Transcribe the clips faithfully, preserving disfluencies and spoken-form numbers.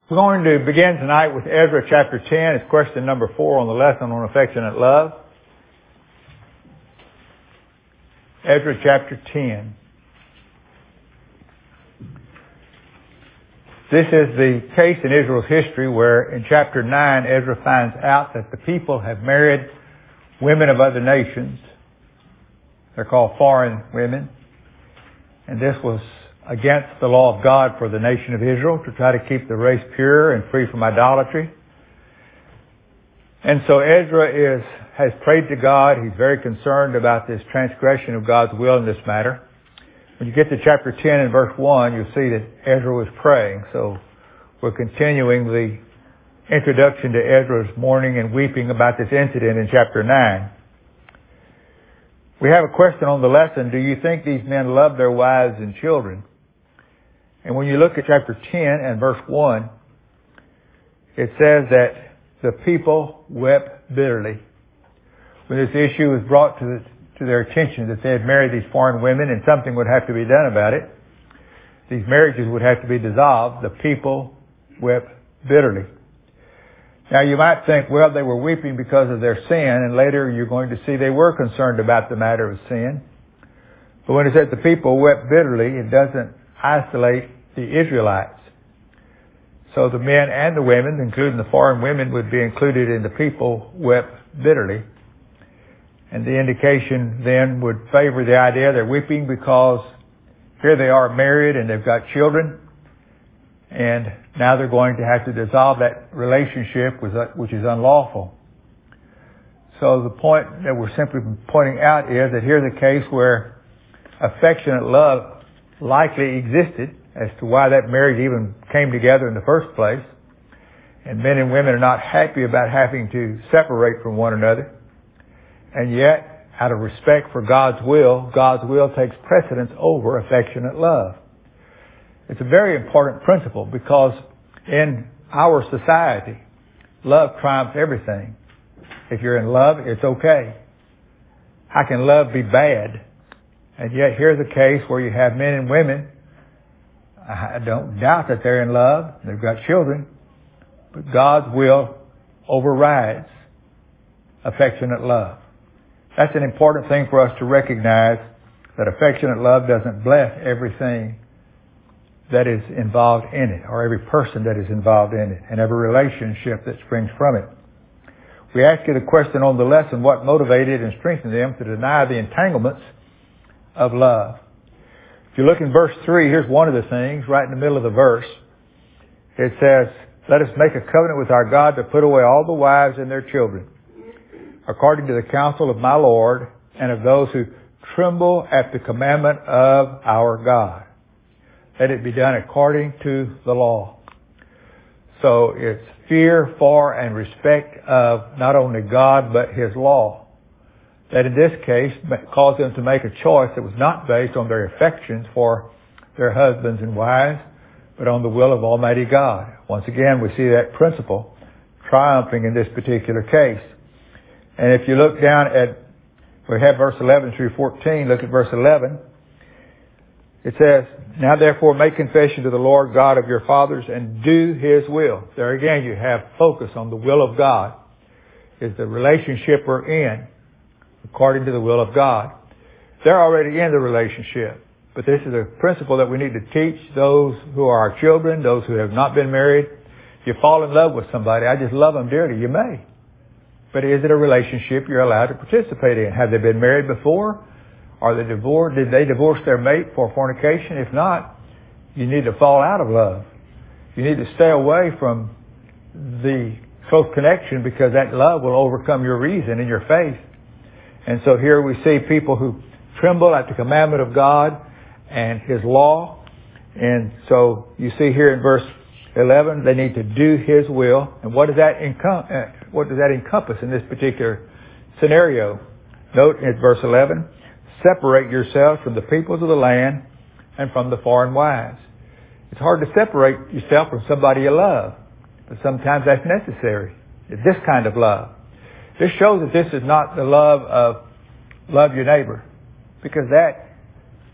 We're going to begin tonight with Ezra chapter ten. It's question number four on the lesson on affectionate love. Ezra chapter ten. This is the case in Israel's history where in chapter nine Ezra finds out that the people have married women of other nations. They're called foreign women. And this was against the law of God for the nation of Israel to try to keep the race pure and free from idolatry. And so Ezra is, has prayed to God. He's very concerned about this transgression of God's will in this matter. When you get to chapter ten and verse one, you'll see that Ezra was praying. So we're continuing the introduction to Ezra's mourning and weeping about this incident in chapter nine. We have a question on the lesson. Do you think these men love their wives and children? And when you look at chapter ten and verse one, it says that the people wept bitterly. When this issue was brought to, the, to their attention that they had married these foreign women and something would have to be done about it, these marriages would have to be dissolved, the people wept bitterly. Now you might think, well, they were weeping because of their sin, and later you're going to see they were concerned about the matter of sin. But when it says the people wept bitterly, it doesn't isolate the Israelites. So the men and the women, including the foreign women, would be included in the people wept bitterly. And the indication then would favor the idea they're weeping because here they are married and they've got children, and now they're going to have to dissolve that relationship which is unlawful. So the point that we're simply pointing out is that here's a case where affectionate love likely existed as to why that marriage even came together in the first place. And men and women are not happy about having to separate from one another. And yet, out of respect for God's will, God's will takes precedence over affectionate love. It's a very important principle because in our society, love triumphs everything. If you're in love, it's okay. How can love be bad? And yet here's a case where you have men and women. I don't doubt that they're in love. They've got children. But God's will overrides affectionate love. That's an important thing for us to recognize, that affectionate love doesn't bless everything that is involved in it, or every person that is involved in it, and every relationship that springs from it. We ask you the question on the lesson, what motivated and strengthened them to deny the entanglements of love? If you look in verse three, here's one of the things, right in the middle of the verse. It says, let us make a covenant with our God to put away all the wives and their children, according to the counsel of my Lord and of those who tremble at the commandment of our God. Let it be done according to the law. So it's fear for and respect of not only God but His law that in this case caused them to make a choice that was not based on their affections for their husbands and wives, but on the will of Almighty God. Once again, we see that principle triumphing in this particular case. And if you look down at, we have verse eleven through fourteen, look at verse eleven. It says, now therefore make confession to the Lord God of your fathers and do His will. There again you have focus on the will of God. Is the relationship we're in according to the will of God. They're already in the relationship. But this is a principle that we need to teach those who are our children, those who have not been married. If you fall in love with somebody, I just love them dearly, you may. But is it a relationship you're allowed to participate in? Have they been married before? Are they divorced? Did they divorce their mate for fornication? If not, you need to fall out of love. You need to stay away from the close connection because that love will overcome your reason and your faith. And so here we see people who tremble at the commandment of God and His law. And so you see here in verse eleven, they need to do His will. And what does that encom- what does that encompass in this particular scenario? Note in verse eleven, separate yourselves from the peoples of the land and from the foreign wives. It's hard to separate yourself from somebody you love, but sometimes that's necessary. It's this kind of love. This shows that this is not the love of love your neighbor, because that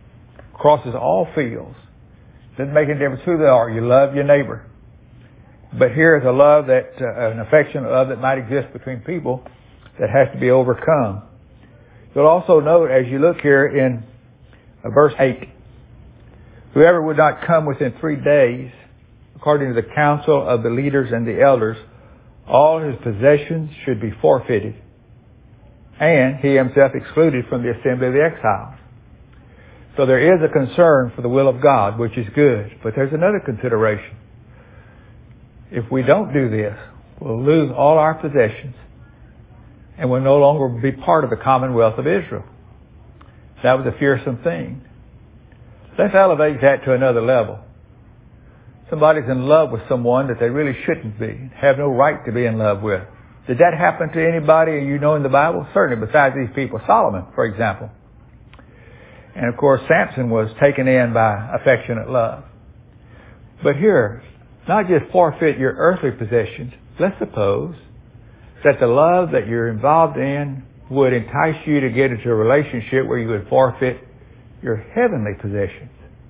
crosses all fields. Doesn't make any difference who they are. You love your neighbor. But here is a love that, uh, an affectionate love that might exist between people that has to be overcome. You'll also note as you look here in uh, verse eight, whoever would not come within three days, according to the counsel of the leaders and the elders, all his possessions should be forfeited, and he himself excluded from the assembly of the exiles. So there is a concern for the will of God, which is good. But there's another consideration. If we don't do this, we'll lose all our possessions and we'll no longer be part of the commonwealth of Israel. That was a fearsome thing. Let's elevate that to another level. Somebody's in love with someone that they really shouldn't be, have no right to be in love with. Did that happen to anybody you know in the Bible? Certainly, besides these people. Solomon, for example. And of course, Samson was taken in by affectionate love. But here, not just forfeit your earthly possessions. Let's suppose that the love that you're involved in would entice you to get into a relationship where you would forfeit your heavenly possessions.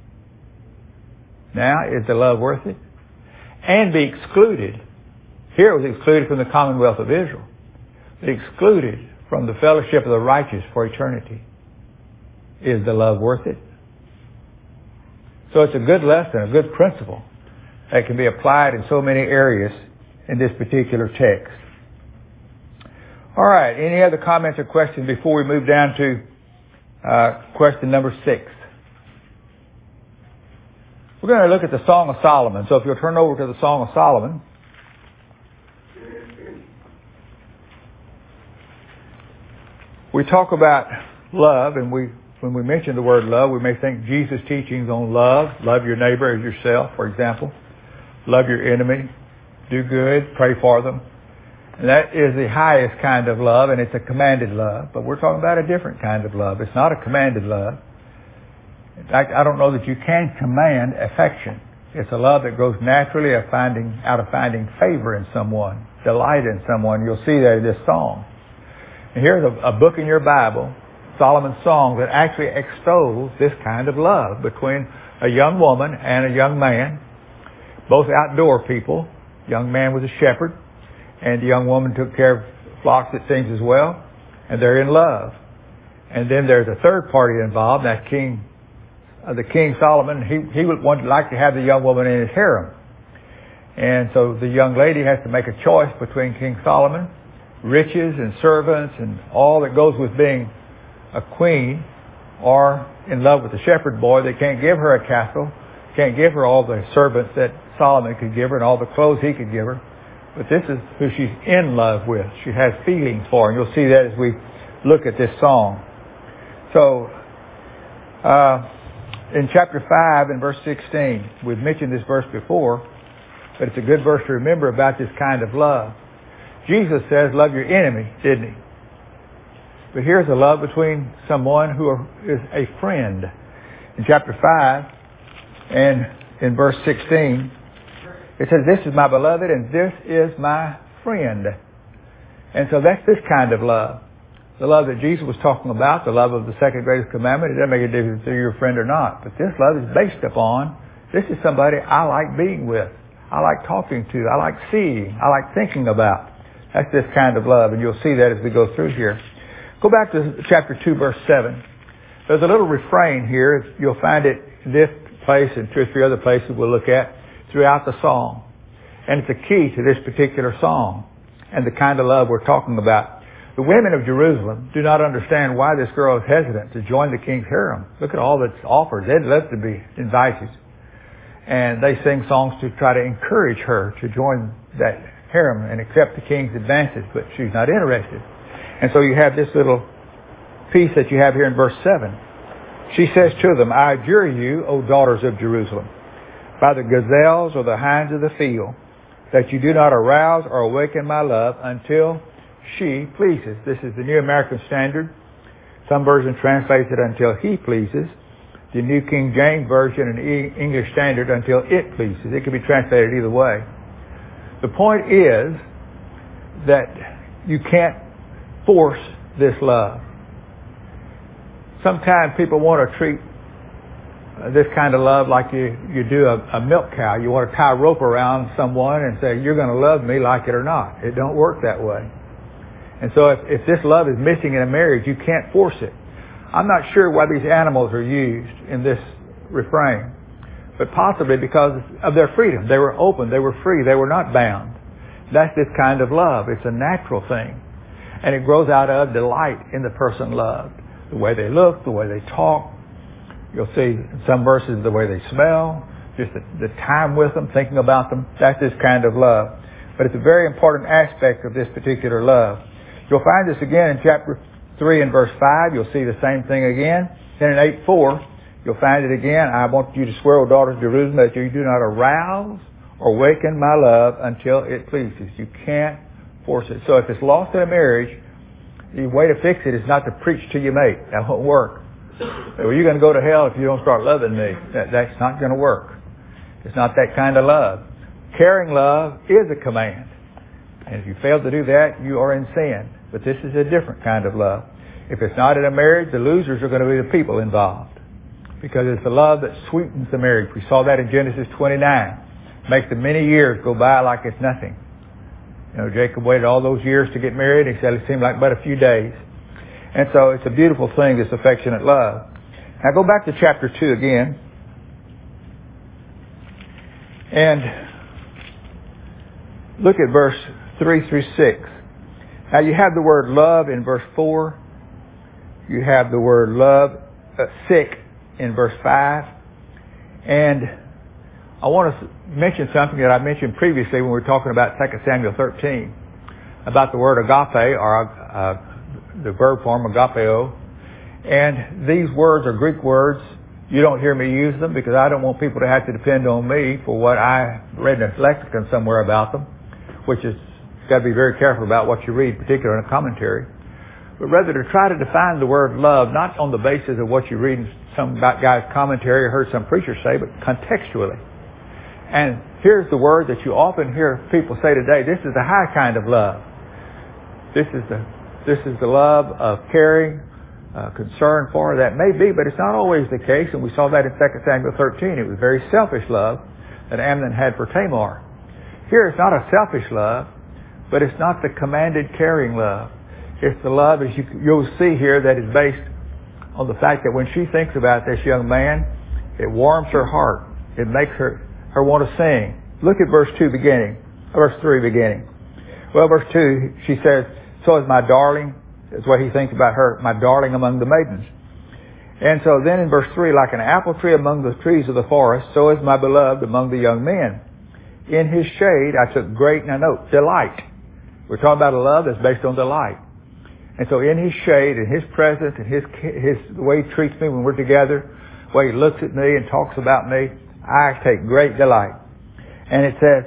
Now, is the love worth it? And be excluded. Here it was excluded from the commonwealth of Israel. But excluded from the fellowship of the righteous for eternity. Is the love worth it? So it's a good lesson, a good principle that can be applied in so many areas in this particular text. All right, any other comments or questions before we move down to uh, question number six? We're going to look at the Song of Solomon. So if you'll turn over to the Song of Solomon. We talk about love, and we when we mention the word love, we may think Jesus' teachings on love. Love your neighbor as yourself, for example. Love your enemy. Do good. Pray for them. And that is the highest kind of love, and it's a commanded love. But we're talking about a different kind of love. It's not a commanded love. In fact, I don't know that you can command affection. It's a love that grows naturally of finding, out of finding favor in someone, delight in someone. You'll see that in this song. And here's a, a book in your Bible, Solomon's Song, that actually extols this kind of love between a young woman and a young man, both outdoor people. Young man was a shepherd, and the young woman took care of flocks, it seems, as well, and they're in love. And then there's a third party involved, that king, uh, the King Solomon. He he would want like to have the young woman in his harem, and so the young lady has to make a choice between King Solomon, riches and servants, and all that goes with being a queen, or in love with the shepherd boy. They can't give her a castle, can't give her all the servants that Solomon could give her and all the clothes he could give her. But this is who she's in love with. She has feelings for, and you'll see that as we look at this song. So, uh, in chapter five and verse sixteen, we've mentioned this verse before, but it's a good verse to remember about this kind of love. Jesus says, love your enemy, didn't he? But here's a love between someone who is a friend. In chapter five and in verse sixteen, it says, this is my beloved and this is my friend. And so that's this kind of love. The love that Jesus was talking about, the love of the second greatest commandment, it doesn't make a difference if you're a friend or not. But this love is based upon, this is somebody I like being with. I like talking to. I like seeing. I like thinking about. That's this kind of love. And you'll see that as we go through here. Go back to chapter two, verse seven. There's a little refrain here. You'll find it in this place and two or three other places we'll look at throughout the song. And it's a key to this particular song and the kind of love we're talking about. The women of Jerusalem do not understand why this girl is hesitant to join the king's harem. Look at all that's offered. They'd love to be invited. And they sing songs to try to encourage her to join that harem and accept the king's advances, but she's not interested. And so you have this little piece that you have here in verse seven. She says to them, I adjure you, O daughters of Jerusalem, by the gazelles or the hinds of the field, that you do not arouse or awaken my love until she pleases. This is the New American Standard. Some version translates it until he pleases. The New King James Version and English Standard until it pleases. It can be translated either way. The point is that you can't force this love. Sometimes people want to treat this kind of love like you, you do a, a milk cow. You want to tie a rope around someone and say, you're going to love me like it or not. It don't work that way. And so if, if this love is missing in a marriage, you can't force it. I'm not sure why these animals are used in this refrain, but possibly because of their freedom. They were open. They were free. They were not bound. That's this kind of love. It's a natural thing. And it grows out of delight in the person loved. The way they look, the way they talk. You'll see in some verses the way they smell, just the, the time with them, thinking about them. That's this kind of love. But it's a very important aspect of this particular love. You'll find this again in chapter three and verse five. You'll see the same thing again. Then in eight four, you'll find it again. I want you to swear, O daughters of Jerusalem, that you do not arouse or waken my love until it pleases. You can't force it. So if it's lost in a marriage, the way to fix it is not to preach to your mate. That won't work. Well, you're going to go to hell if you don't start loving me. That, that's not going to work. It's not that kind of love. Caring love is a command. And if you fail to do that, you are in sin. But this is a different kind of love. If it's not in a marriage, the losers are going to be the people involved. Because it's the love that sweetens the marriage. We saw that in Genesis twenty-nine. Makes the many years go by like it's nothing. You know, Jacob waited all those years to get married. He said it seemed like but a few days. And so it's a beautiful thing, this affectionate love. Now go back to chapter two again. And look at verse three through six. Now you have the word love in verse four. You have the word love, uh, sick in verse five. And I want to mention something that I mentioned previously when we were talking about Second Samuel thirteen. About the word agape, or uh, the verb form agapeo. And these words are Greek words. You don't hear me use them because I don't want people to have to depend on me for what I read in a lexicon somewhere about them, which is, you've got to be very careful about what you read, particularly in a commentary. But rather to try to define the word love, not on the basis of what you read in some guy's commentary or heard some preacher say, but contextually. And here's the word that you often hear people say today, this is the high kind of love. This is the This is the love of caring, uh, concern for. That may be, but it's not always the case. And we saw that in Second Samuel thirteen. It was very selfish love that Amnon had for Tamar. Here it's not a selfish love, but it's not the commanded caring love. It's the love, as you, you'll see here, that is based on the fact that when she thinks about this young man, it warms her heart. It makes her, her want to sing. Look at verse two beginning, verse three beginning. Well, verse two, she says, so is my darling, that's what he thinks about her, my darling among the maidens. And so then in verse three, like an apple tree among the trees of the forest, so is my beloved among the young men. In his shade I took great, now note, delight. We're talking about a love that's based on delight. And so in his shade, in his presence, and his, his, the way he treats me when we're together, the way he looks at me and talks about me, I take great delight. And it says,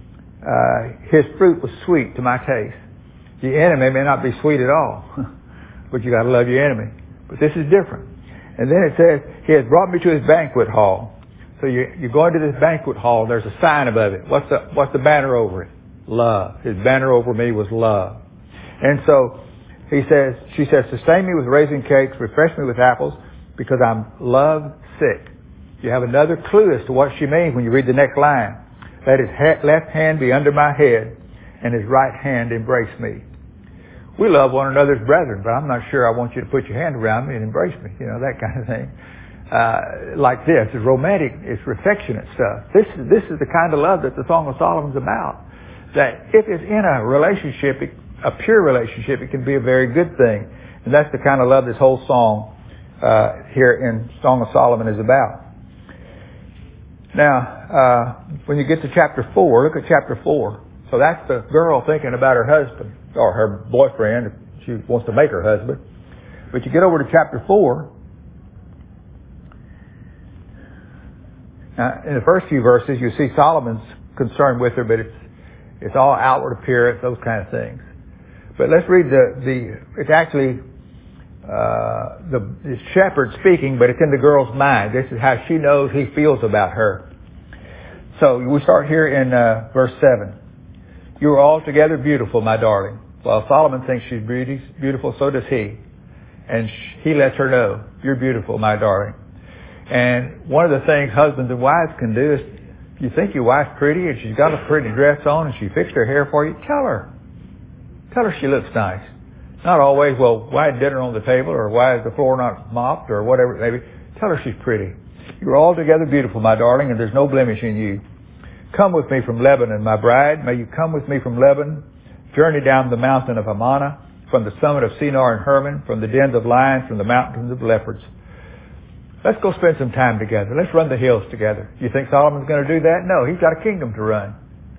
uh, his fruit was sweet to my taste. The enemy may not be sweet at all, but you got to love your enemy. But this is different. And then it says, he has brought me to his banquet hall. So you, you go into this banquet hall, there's a sign above it. What's the, what's the banner over it? Love. His banner over me was love. And so he says, she says, sustain me with raisin cakes, refresh me with apples, because I'm love sick. You have another clue as to what she means when you read the next line. Let his left hand be under my head, and his right hand embrace me. We love one another's brethren, but I'm not sure I want you to put your hand around me and embrace me, you know, that kind of thing. Uh, like this. It's romantic, it's affectionate stuff. This is, this is the kind of love that the Song of Solomon's about. That if it's in a relationship, it, a pure relationship, it can be a very good thing. And that's the kind of love this whole song uh, here in Song of Solomon is about. Now, uh, when you get to chapter four, look at chapter four. So that's the girl thinking about her husband, or her boyfriend, if she wants to make her husband. But you get over to chapter four. Now, in the first few verses, you see Solomon's concern with her, but it's it's all outward appearance, those kind of things. But let's read the, the it's actually uh, the, the shepherd speaking, but it's in the girl's mind. This is how she knows he feels about her. So we start here in uh, verse seven. You are altogether beautiful, my darling. While Solomon thinks she's beautiful, so does he. And he lets her know, you're beautiful, my darling. And one of the things husbands and wives can do is, if you think your wife's pretty and she's got a pretty dress on and she fixed her hair for you, tell her. Tell her she looks nice. Not always, well, why is dinner on the table, or why is the floor not mopped, or whatever it may be. Tell her she's pretty. You're altogether beautiful, my darling, and there's no blemish in you. Come with me from Lebanon, my bride. May you come with me from Lebanon. Journey down the mountain of Amana, from the summit of Senir and Hermon, from the dens of lions, from the mountains of leopards. Let's go spend some time together. Let's run the hills together. You think Solomon's going to do that? No, he's got a kingdom to run.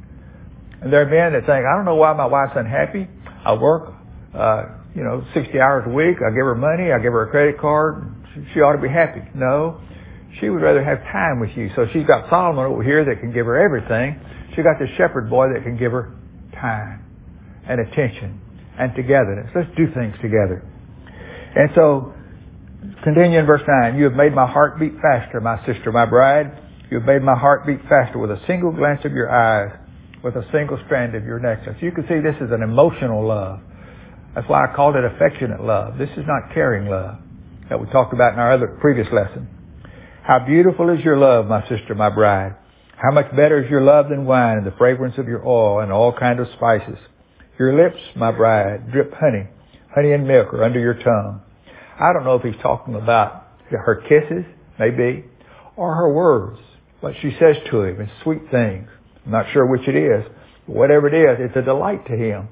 And there are men that think, I don't know why my wife's unhappy. I work, uh, you know, sixty hours a week. I give her money. I give her a credit card. She ought to be happy. No, she would rather have time with you. So she's got Solomon over here that can give her everything. She got this shepherd boy that can give her time and attention and togetherness. Let's do things together. And so, continue in verse nine. You have made my heart beat faster, my sister, my bride. You have made my heart beat faster with a single glance of your eyes, with a single strand of your necklace. You can see this is an emotional love. That's why I called it affectionate love. This is not caring love that we talked about in our other previous lesson. How beautiful is your love, my sister, my bride. How much better is your love than wine and the fragrance of your oil and all kinds of spices. Your lips, my bride, drip honey. Honey and milk are under your tongue. I don't know if he's talking about her kisses, maybe, or her words, what she says to him, and sweet things. I'm not sure which it is. But whatever it is, it's a delight to him.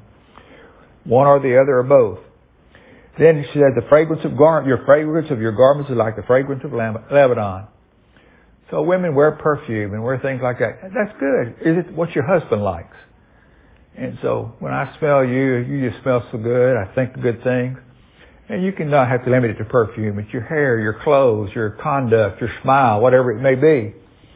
One or the other or both. Then she said, the fragrance of gar- your fragrance of your garments is like the fragrance of Lebanon. So women wear perfume and wear things like that. That's good. Is it what your husband likes? And so when I smell you, you just smell so good. I think good things. And you can not have to limit it to perfume. It's your hair, your clothes, your conduct, your smile, whatever it may be.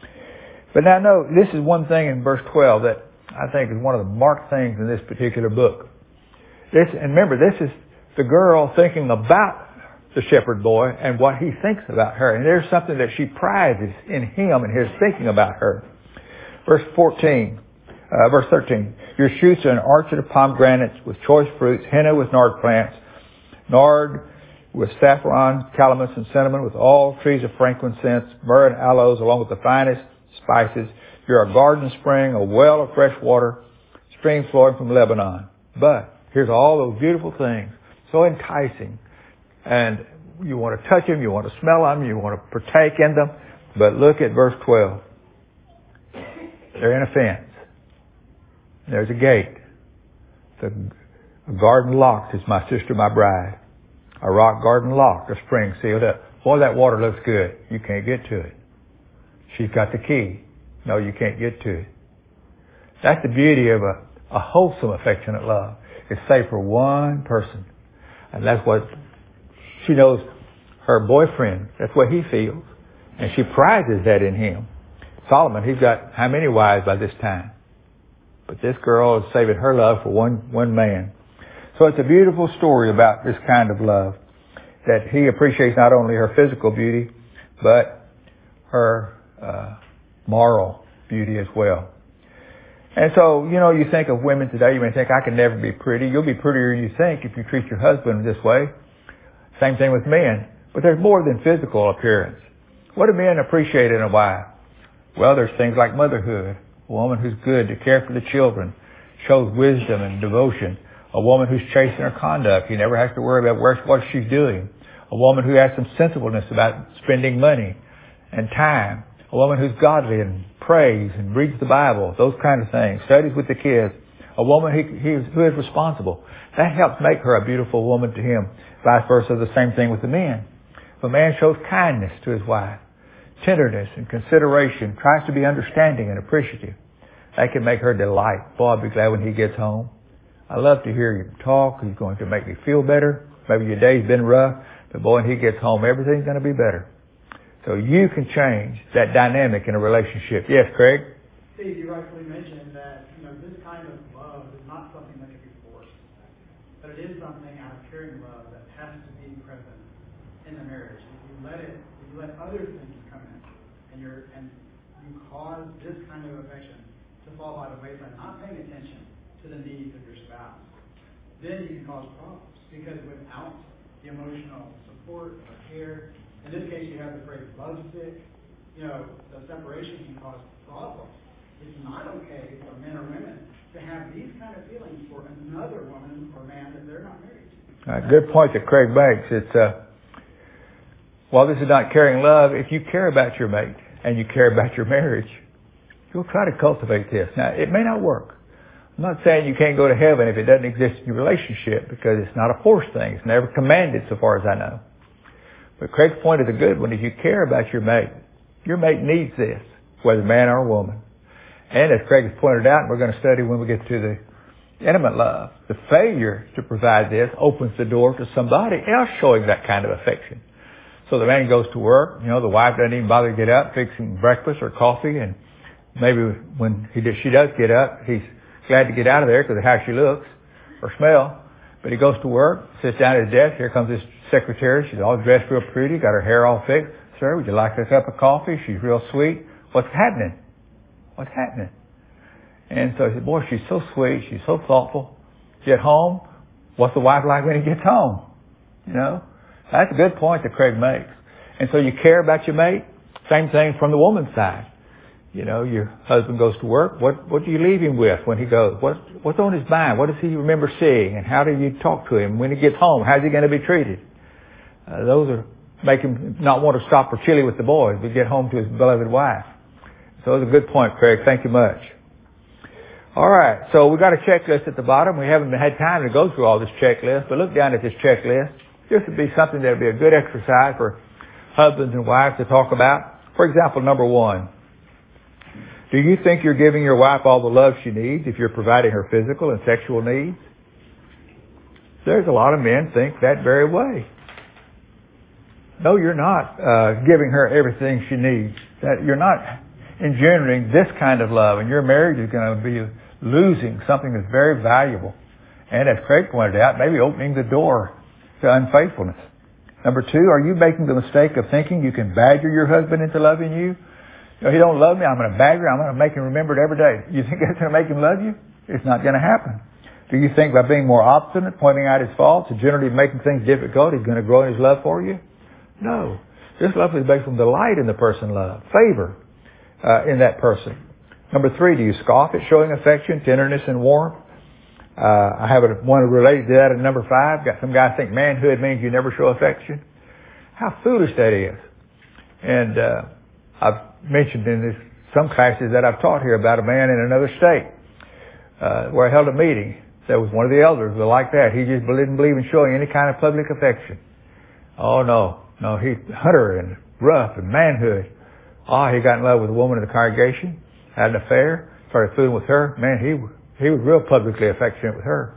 But now note, this is one thing in verse twelve that I think is one of the marked things in this particular book. This, and remember, this is the girl thinking about the shepherd boy and what he thinks about her. And there's something that she prizes in him and his thinking about her. Verse fourteen, uh, verse thirteen. Your shoots are an orchard of pomegranates with choice fruits, henna with nard plants, nard with saffron, calamus, and cinnamon, with all trees of frankincense, myrrh and aloes, along with the finest spices. You're a garden spring, a well of fresh water, streams flowing from Lebanon. But here's all those beautiful things, so enticing. And you want to touch them, you want to smell them, you want to partake in them. But look at verse twelve. They're in a fence. There's a gate. The a garden locked is my sister, my bride. A rock garden locked, a spring sealed up. Boy, that water looks good. You can't get to it. She's got the key. No, you can't get to it. That's the beauty of a, a wholesome, affectionate love. It's safe for one person. And that's what she knows her boyfriend. That's what he feels. And she prizes that in him. Solomon, he's got how many wives by this time? But this girl is saving her love for one, one man. So it's a beautiful story about this kind of love, that he appreciates not only her physical beauty, but her uh, moral beauty as well. And so, you know, you think of women today, you may think, I can never be pretty. You'll be prettier than you think if you treat your husband this way. Same thing with men. But there's more than physical appearance. What do men appreciate in a wife? Well, there's things like motherhood. A woman who's good to care for the children, shows wisdom and devotion. A woman who's chaste in her conduct. He never has to worry about where, what she's doing. A woman who has some sensibleness about spending money and time. A woman who's godly and prays and reads the Bible, those kind of things. Studies with the kids. A woman who, who is responsible. That helps make her a beautiful woman to him. Vice versa, the same thing with the men. If a man shows kindness to his wife, tenderness and consideration, tries to be understanding and appreciative, that can make her delight. Boy, I'll be glad when he gets home. I love to hear you talk. He's going to make me feel better. Maybe your day's been rough, but boy, when he gets home, everything's going to be better. So you can change that dynamic in a relationship. Yes, Craig? Steve, you rightfully mentioned that, you know, this kind of love is not something that can be forced, but it is something out of caring love that has to be present in the marriage. If you let it, if you let other things come in, and you're and you cause this kind of affection to fall by the wayside, not paying attention to the needs of your spouse, then you can cause problems, because without the emotional support or care In this case, you have the phrase lovesick. You know, the separation can cause problems. It's not okay for men or women to have these kind of feelings for another woman or man that they're not married to. All right, good point that Craig makes. It's uh, while this is not caring love, if you care about your mate and you care about your marriage, you'll try to cultivate this. Now, it may not work. I'm not saying you can't go to heaven if it doesn't exist in your relationship, because it's not a forced thing. It's never commanded, so far as I know. But Craig's point is a good one. If you care about your mate, your mate needs this, whether man or woman. And as Craig has pointed out, and we're going to study when we get to the intimate love, the failure to provide this opens the door to somebody else showing that kind of affection. So the man goes to work, you know, the wife doesn't even bother to get up, fixing breakfast or coffee, and maybe when he does, she does get up, he's glad to get out of there because of how she looks or smell. But he goes to work, sits down at his desk. Here comes his secretary. She's all dressed real pretty, got her hair all fixed. Sir, would you like a cup of coffee? She's real sweet. What's happening? What's happening? And so he said, boy, she's so sweet. She's so thoughtful. Get home. What's the wife like when he gets home? You know, that's a good point that Craig makes. And so you care about your mate. Same thing from the woman's side. You know, your husband goes to work. What what do you leave him with when he goes? What what's on his mind? What does he remember seeing? And how do you talk to him when he gets home? How's he going to be treated? Uh, those are make him not want to stop for chili with the boys, but get home to his beloved wife. So it's a good point, Craig. Thank you much. All right, so we got a checklist at the bottom. We haven't had time to go through all this checklist, but look down at this checklist. This would be something that would be a good exercise for husbands and wives to talk about. For example, number one. Do you think you're giving your wife all the love she needs if you're providing her physical and sexual needs? There's a lot of men think that very way. No, you're not uh, giving her everything she needs. That you're not engendering this kind of love, and your marriage is going to be losing something that's very valuable. And as Craig pointed out, maybe opening the door to unfaithfulness. Number two, are you making the mistake of thinking you can badger your husband into loving you? You know, he don't love me, I'm going to badger him, I'm going to make him remember it every day. You think that's going to make him love you? It's not going to happen. Do you think by being more obstinate, pointing out his faults, and generally making things difficult, he's going to grow in his love for you? No. This love is based on delight in the person loved, favor uh, in that person. Number three, do you scoff at showing affection, tenderness, and warmth? Uh, I have a, one related to that at number five. Got some guys think manhood means you never show affection. How foolish that is. And uh, I've mentioned in this, some classes that I've taught here about a man in another state uh, where I held a meeting. There was one of the elders was like that. He just didn't believe in showing any kind of public affection. Oh, no. No, he hunter and rough and manhood. Oh, he got in love with a woman in the congregation, had an affair, started fooling with her. Man, he he was real publicly affectionate with her.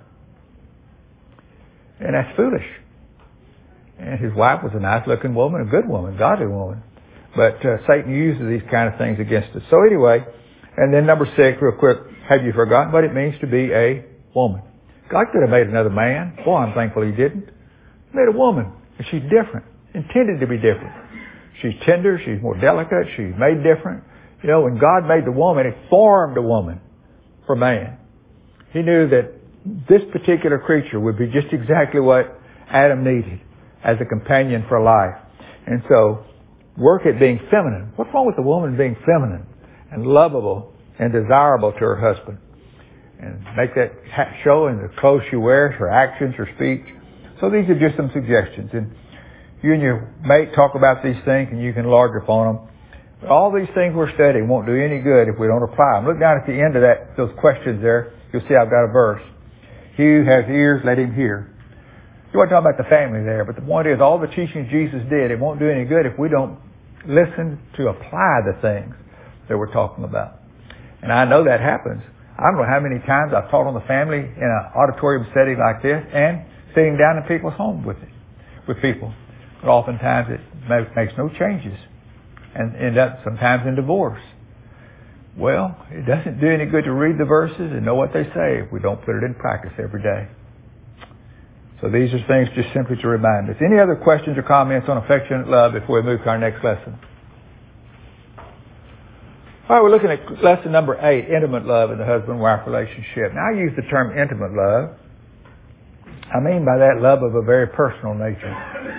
And that's foolish. And his wife was a nice-looking woman, a good woman, godly woman. But uh, Satan uses these kind of things against us. So anyway, and then number six, real quick, have you forgotten what it means to be a woman? God could have made another man. Boy, I'm thankful he didn't. He made a woman, and she's different, intended to be different. She's tender, she's more delicate, she's made different. You know, when God made the woman, He formed a woman for man. He knew that this particular creature would be just exactly what Adam needed as a companion for life. And so, work at being feminine. What's wrong with a woman being feminine and lovable and desirable to her husband? And make that show in the clothes she wears, her actions, her speech. So these are just some suggestions. And you and your mate talk about these things and you can enlarge upon them. But all these things we're studying won't do any good if we don't apply them. Look down at the end of that, those questions there. You'll see I've got a verse. He who has ears, let him hear. You weren't talking about the family there, but the point is all the teaching Jesus did, it won't do any good if we don't listen to apply the things that we're talking about. And I know that happens. I don't know how many times I've taught on the family in an auditorium setting like this and sitting down in people's homes with it, with people. But oftentimes it makes no changes and end up sometimes in divorce. Well, it doesn't do any good to read the verses and know what they say if we don't put it in practice every day. So these are things just simply to remind us. Any other questions or comments on affectionate love before we move to our next lesson? All right, we're looking at lesson number eight, intimate love in the husband-wife relationship. Now, I use the term intimate love. I mean by that love of a very personal nature.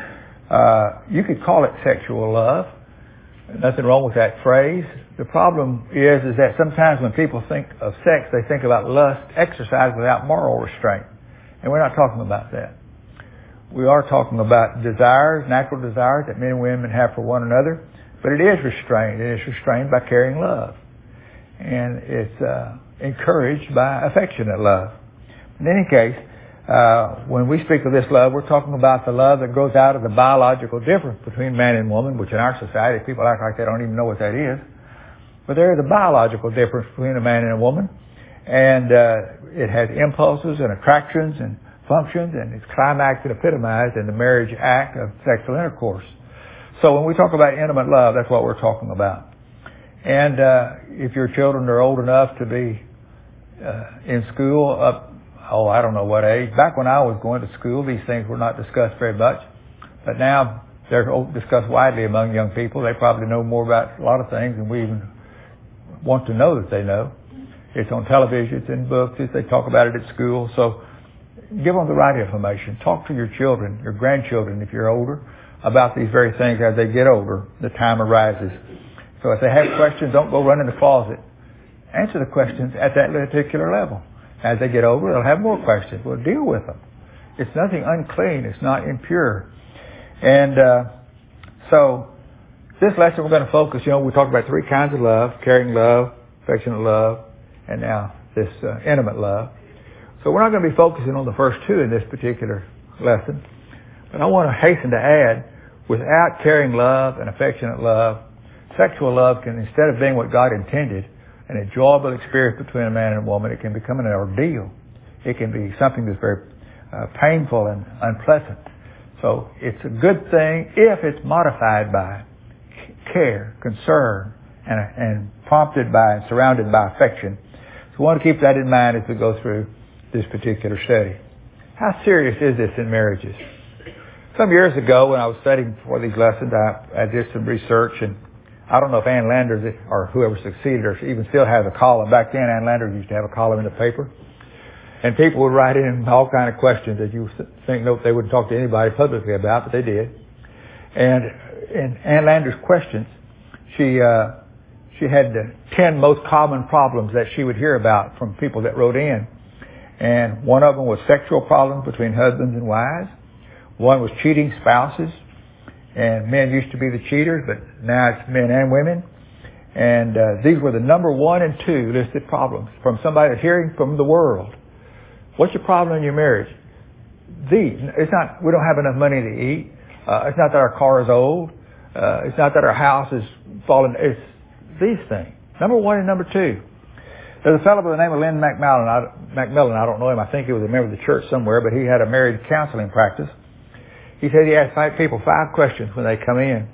Uh, you could call it sexual love. Nothing wrong with that phrase. The problem is, is that sometimes when people think of sex, they think about lust, exercise without moral restraint. And we're not talking about that. We are talking about desires, natural desires that men and women have for one another, but it is restrained. It is restrained by caring love. And it's uh, encouraged by affectionate love. In any case, uh, when we speak of this love, we're talking about the love that grows out of the biological difference between man and woman, which in our society, people act like they don't even know what that is. But there is a biological difference between a man and a woman. And uh, it has impulses and attractions and functions, and it's climaxed and epitomized in the marriage act of sexual intercourse. So when we talk about intimate love, that's what we're talking about. And uh, if your children are old enough to be uh, in school up, oh, I don't know what age. Back when I was going to school, these things were not discussed very much. But now they're discussed widely among young people. They probably know more about a lot of things than we even want to know that they know. It's on television, it's in books, they talk about it at school. So give them the right information. Talk to your children, your grandchildren, if you're older, about these very things as they get older. The time arises. So if they have questions, don't go run in the closet. Answer the questions at that particular level. As they get older, they'll have more questions. Well, deal with them. It's nothing unclean. It's not impure. And uh, so this lesson we're going to focus, you know, we talked about three kinds of love: caring love, affectionate love, and now this uh, intimate love. So we're not going to be focusing on the first two in this particular lesson. But I want to hasten to add, without caring love and affectionate love, sexual love can, instead of being what God intended, an enjoyable experience between a man and a woman, it can become an ordeal. It can be something that's very uh, painful and unpleasant. So it's a good thing if it's modified by care, concern, and, and prompted by and surrounded by affection. So we want to keep that in mind as we go through this particular study. How serious is this in marriages? Some years ago, when I was studying for these lessons, I, I did some research, and I don't know if Ann Landers or whoever succeeded her even still has a column. Back then, Ann Landers used to have a column in the paper. And people would write in all kind of questions that you think no, they wouldn't talk to anybody publicly about, but they did. And in Ann Landers' questions, she uh, she had the ten most common problems that she would hear about from people that wrote in. And one of them was sexual problems between husbands and wives. One was cheating spouses. And men used to be the cheaters, but now it's men and women. And uh, these were the number one and two listed problems from somebody that's hearing from the world. What's your problem in your marriage? These. It's not, we don't have enough money to eat. Uh, it's not that our car is old. Uh, it's not that our house is falling. It's these things. Number one and number two. There's a fellow by the name of Lynn McMillan. I, McMillan, I don't know him. I think he was a member of the church somewhere, but he had a marriage counseling practice. He said he asked five people five questions when they come in.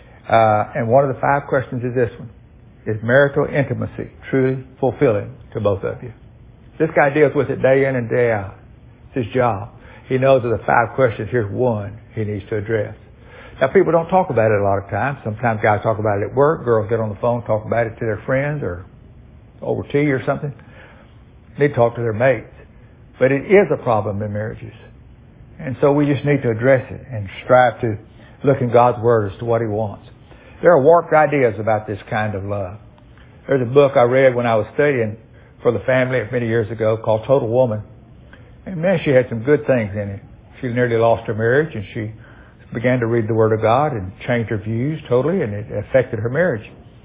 Uh, and one of the five questions is this one. Is marital intimacy truly fulfilling to both of you? This guy deals with it day in and day out. It's his job. He knows of the five questions. Here's one he needs to address. Now, people don't talk about it a lot of times. Sometimes guys talk about it at work. Girls get on the phone, talk about it to their friends or over tea or something. They talk to their mates. But it is a problem in marriages. And so we just need to address it and strive to look in God's Word as to what He wants. There are warped ideas about this kind of love. There's a book I read when I was studying for the family many years ago called Total Woman. And man, she had some good things in it. She nearly lost her marriage, and she began to read the Word of God and changed her views totally, and it affected her marriage.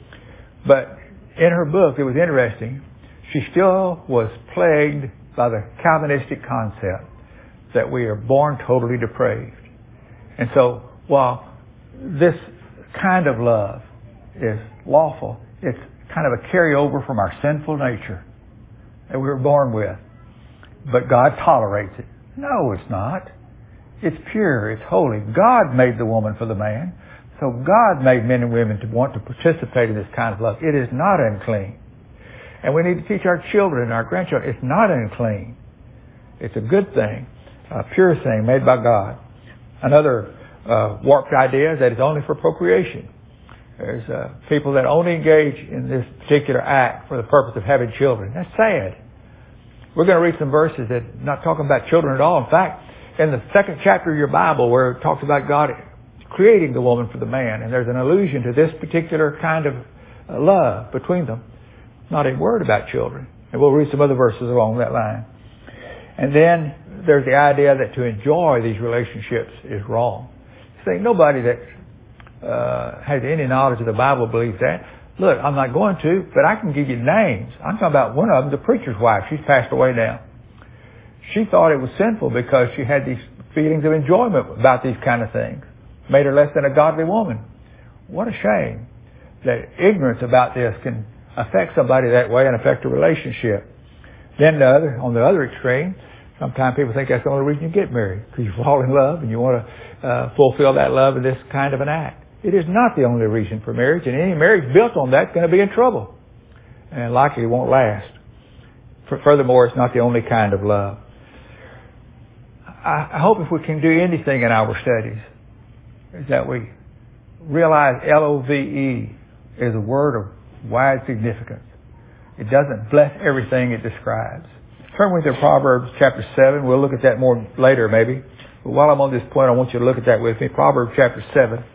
But in her book, it was interesting, she still was plagued by the Calvinistic concept that we are born totally depraved. And so while this kind of love is lawful, it's kind of a carryover from our sinful nature that we were born with. But God tolerates it. No, it's not. It's pure. It's holy. God made the woman for the man. So God made men and women to want to participate in this kind of love. It is not unclean. And we need to teach our children and our grandchildren, it's not unclean. It's a good thing, a pure thing made by God. Another uh, warped idea is that it's only for procreation. There's uh, people that only engage in this particular act for the purpose of having children. That's sad. We're going to read some verses that are not talking about children at all. In fact, in the second chapter of your Bible where it talks about God creating the woman for the man. And there's an allusion to this particular kind of uh, love between them. Not a word about children. And we'll read some other verses along that line. And then there's the idea that to enjoy these relationships is wrong. See, nobody that uh, has any knowledge of the Bible believes that. Look, I'm not going to, but I can give you names. I'm talking about one of them, the preacher's wife. She's passed away now. She thought it was sinful because she had these feelings of enjoyment about these kind of things. Made her less than a godly woman. What a shame that ignorance about this can affect somebody that way and affect a relationship. Then the other, on the other extreme, sometimes people think that's the only reason you get married, because you fall in love and you want to uh, fulfill that love in this kind of an act. It is not the only reason for marriage, and any marriage built on that is going to be in trouble, and likely won't last. Furthermore, it's not the only kind of love. I hope if we can do anything in our studies, is that we realize L O V E is a word of wide significance. It doesn't bless everything it describes. Turn with me to Proverbs chapter seven. We'll look at that more later maybe. But while I'm on this point, I want you to look at that with me. Proverbs chapter seven.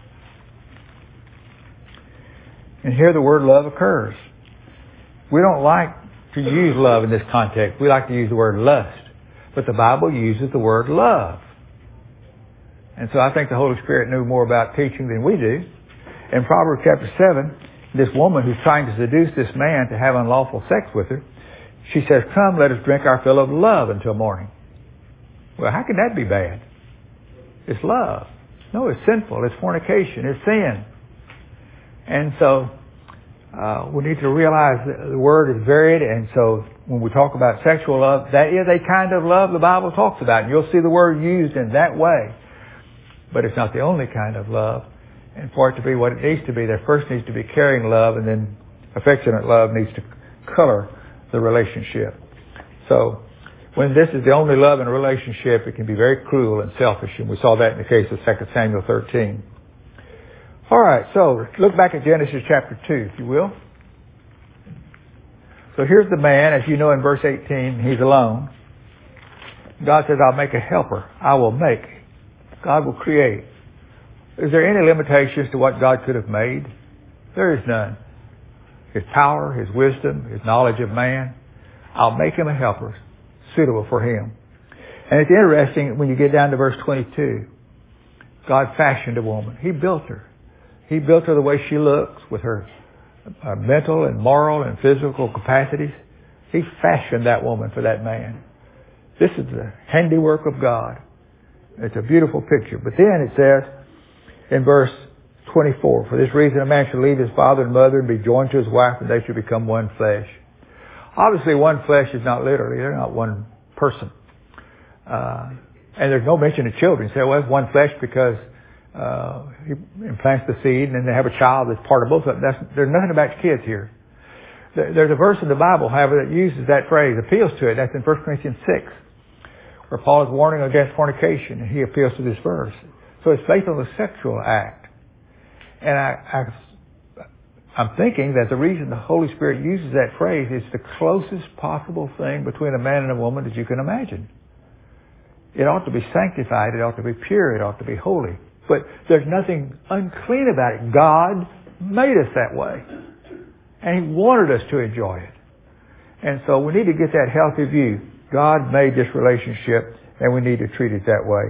And here the word love occurs. We don't like to use love in this context. We like to use the word lust. But the Bible uses the word love. And so I think the Holy Spirit knew more about teaching than we do. In Proverbs chapter seven, this woman who's trying to seduce this man to have unlawful sex with her, she says, come, let us drink our fill of love until morning. Well, how can that be bad? It's love. No, it's sinful. It's fornication. It's sin. And so uh, we need to realize that the word is varied. And so when we talk about sexual love, that is a kind of love the Bible talks about. And you'll see the word used in that way. But it's not the only kind of love. And for it to be what it needs to be, there first needs to be caring love, and then affectionate love needs to color the relationship. So when this is the only love in a relationship, it can be very cruel and selfish. And we saw that in the case of Second Samuel thirteen. All right, so look back at Genesis chapter two, if you will. So here's the man, as you know in verse eighteen, he's alone. God says, I'll make a helper. I will make. God will create. Is there any limitations to what God could have made? There is none. His power, His wisdom, His knowledge of man. I'll make him a helper suitable for him. And it's interesting when you get down to verse twenty-two. God fashioned a woman. He built her. He built her the way she looks, with her uh, mental and moral and physical capacities. He fashioned that woman for that man. This is the handiwork of God. It's a beautiful picture. But then it says in verse twenty-four, for this reason a man shall leave his father and mother and be joined to his wife, and they shall become one flesh. Obviously, one flesh is not literally. They're not one person. Uh, and there's no mention of children. You say, well, it's one flesh because uh, he implants the seed and then they have a child that's part of both of them. That's, there's nothing about kids here. There's a verse in the Bible, however, that uses that phrase, appeals to it. That's in First Corinthians six, where Paul is warning against fornication, and he appeals to this verse. So it's based on the sexual act. And I, I, I'm thinking that the reason the Holy Spirit uses that phrase is the closest possible thing between a man and a woman that you can imagine. It ought to be sanctified. It ought to be pure. It ought to be holy. But there's nothing unclean about it. God made us that way. And He wanted us to enjoy it. And so we need to get that healthy view. God made this relationship, and we need to treat it that way.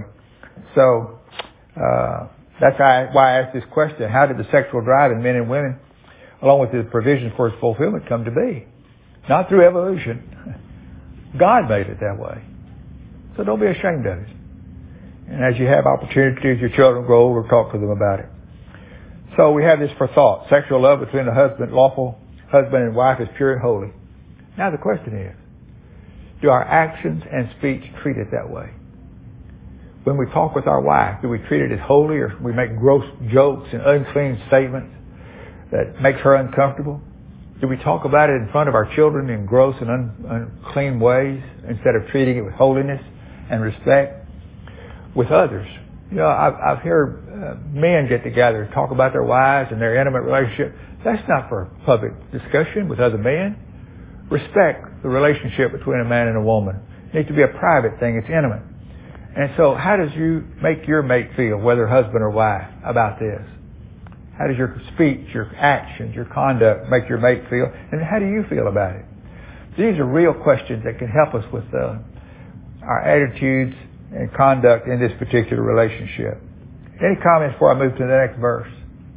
So uh, that's why I asked this question. How did the sexual drive in men and women, along with the provisions for its fulfillment, come to be? Not through evolution. God made it that way. So don't be ashamed of it. And as you have opportunities, your children grow older, talk to them about it. So we have this for thought. Sexual love between the husband, lawful husband and wife is pure and holy. Now the question is, do our actions and speech treat it that way? When we talk with our wife, do we treat it as holy, or we make gross jokes and unclean statements that makes her uncomfortable? Do we talk about it in front of our children in gross and un- unclean ways instead of treating it with holiness and respect? With others, you know, I've, I've heard uh, men get together and talk about their wives and their intimate relationship. That's not for public discussion with other men. Respect the relationship between a man and a woman. It needs to be a private thing. It's intimate. And so how does you make your mate feel, whether husband or wife, about this? How does your speech, your actions, your conduct make your mate feel? And how do you feel about it? These are real questions that can help us with uh, our attitudes and conduct in this particular relationship. Any comments before I move to the next verse?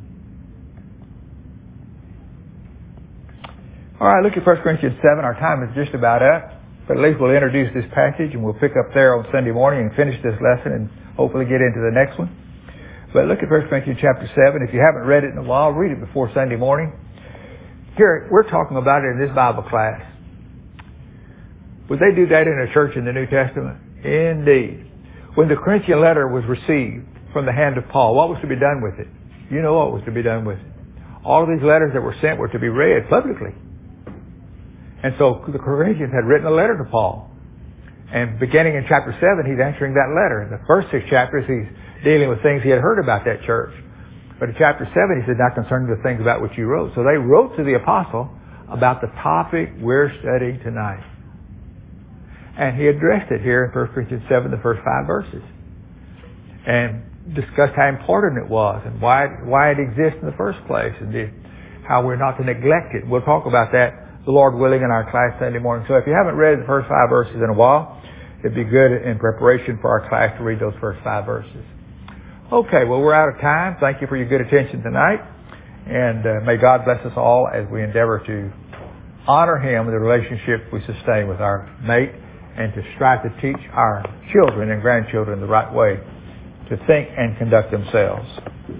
All right, look at First Corinthians seven. Our time is just about up. But at least we'll introduce this passage and we'll pick up there on Sunday morning and finish this lesson and hopefully get into the next one. But look at First Corinthians chapter seven. If you haven't read it in a while, read it before Sunday morning. Here, we're talking about it in this Bible class. Would they do that in a church in the New Testament? Indeed. When the Corinthian letter was received from the hand of Paul, what was to be done with it? You know what was to be done with it. All of these letters that were sent were to be read publicly. And so the Corinthians had written a letter to Paul. And beginning in chapter seven, he's answering that letter. In the first six chapters, he's dealing with things he had heard about that church. But in chapter seven, he said, not concerned with things about which you wrote. So they wrote to the apostle about the topic we're studying tonight. And he addressed it here in First Corinthians seven, the first five verses. And discussed how important it was and why, why it exists in the first place and the, how we're not to neglect it. We'll talk about that, the Lord willing, in our class Sunday morning. So if you haven't read the first five verses in a while, it'd be good in preparation for our class to read those first five verses. Okay, well, we're out of time. Thank you for your good attention tonight. And uh, may God bless us all as we endeavor to honor Him in the relationship we sustain with our mate and to strive to teach our children and grandchildren the right way to think and conduct themselves.